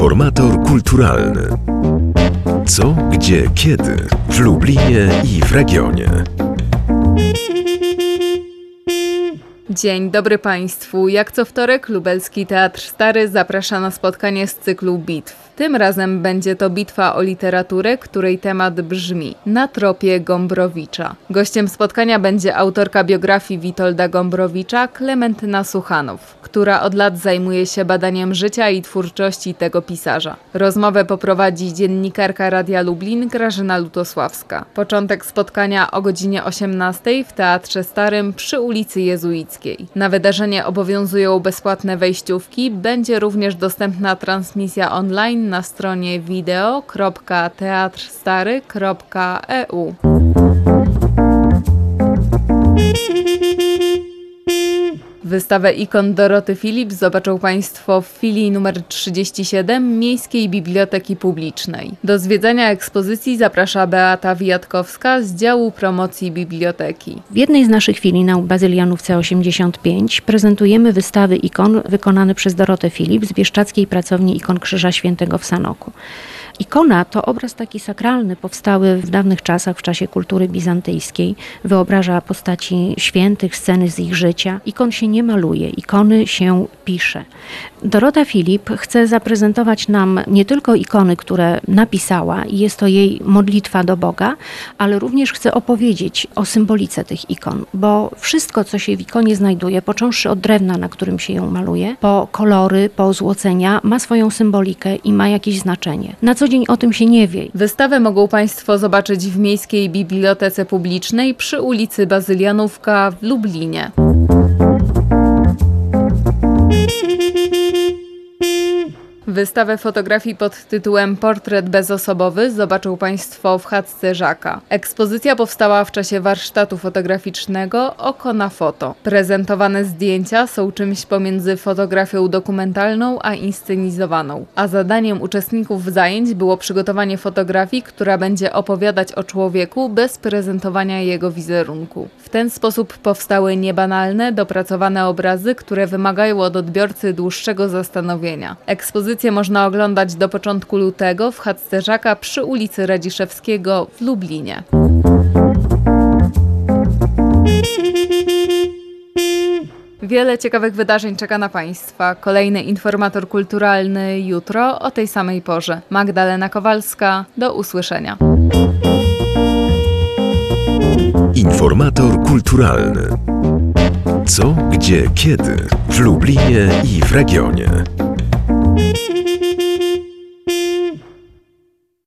Informator kulturalny. Co, gdzie, kiedy w Lublinie i w regionie. Dzień dobry Państwu. Jak co wtorek Lubelski Teatr Stary zaprasza na spotkanie z cyklu bitw. Tym razem będzie to bitwa o literaturę, której temat brzmi Na tropie Gombrowicza. Gościem spotkania będzie autorka biografii Witolda Gombrowicza, Klementyna Suchanow, która od lat zajmuje się badaniem życia i twórczości tego pisarza. Rozmowę poprowadzi dziennikarka Radia Lublin Grażyna Lutosławska. Początek spotkania o godzinie 18 w Teatrze Starym przy ulicy Jezuickiej. Na wydarzenie obowiązują bezpłatne wejściówki, będzie również dostępna transmisja online na stronie video.teatrstary.eu. Wystawę ikon Doroty Philips zobaczą Państwo w filii nr 37 Miejskiej Biblioteki Publicznej. Do zwiedzania ekspozycji zaprasza Beata Wijatkowska z działu promocji biblioteki. W jednej z naszych filii na Bazylianówce 85 prezentujemy wystawy ikon wykonane przez Dorotę Philips z Bieszczackiej Pracowni Ikon Krzyża Świętego w Sanoku. Ikona to obraz taki sakralny, powstały w dawnych czasach, w czasie kultury bizantyjskiej. Wyobraża postaci świętych, sceny z ich życia. Ikon się nie maluje, ikony się pisze. Dorota Philips chce zaprezentować nam nie tylko ikony, które napisała i jest to jej modlitwa do Boga, ale również chce opowiedzieć o symbolice tych ikon, bo wszystko, co się w ikonie znajduje, począwszy od drewna, na którym się ją maluje, po kolory, po złocenia, ma swoją symbolikę i ma jakieś znaczenie. Na co dzień o tym się nie wie. Wystawę mogą Państwo zobaczyć w Miejskiej Bibliotece Publicznej przy ulicy Bazylianówka w Lublinie. Wystawę fotografii pod tytułem Portret bezosobowy zobaczą Państwo w chatce Żaka. Ekspozycja powstała w czasie warsztatu fotograficznego Oko na foto. Prezentowane zdjęcia są czymś pomiędzy fotografią dokumentalną a inscenizowaną, a zadaniem uczestników zajęć było przygotowanie fotografii, która będzie opowiadać o człowieku bez prezentowania jego wizerunku. W ten sposób powstały niebanalne, dopracowane obrazy, które wymagają od odbiorcy dłuższego zastanowienia. Ekspozycję można oglądać do początku lutego w chatce Żaka przy ulicy Radziszewskiego w Lublinie. Wiele ciekawych wydarzeń czeka na Państwa. Kolejny informator kulturalny jutro o tej samej porze. Magdalena Kowalska, do usłyszenia. Informator kulturalny. Co, gdzie, kiedy w Lublinie i w regionie.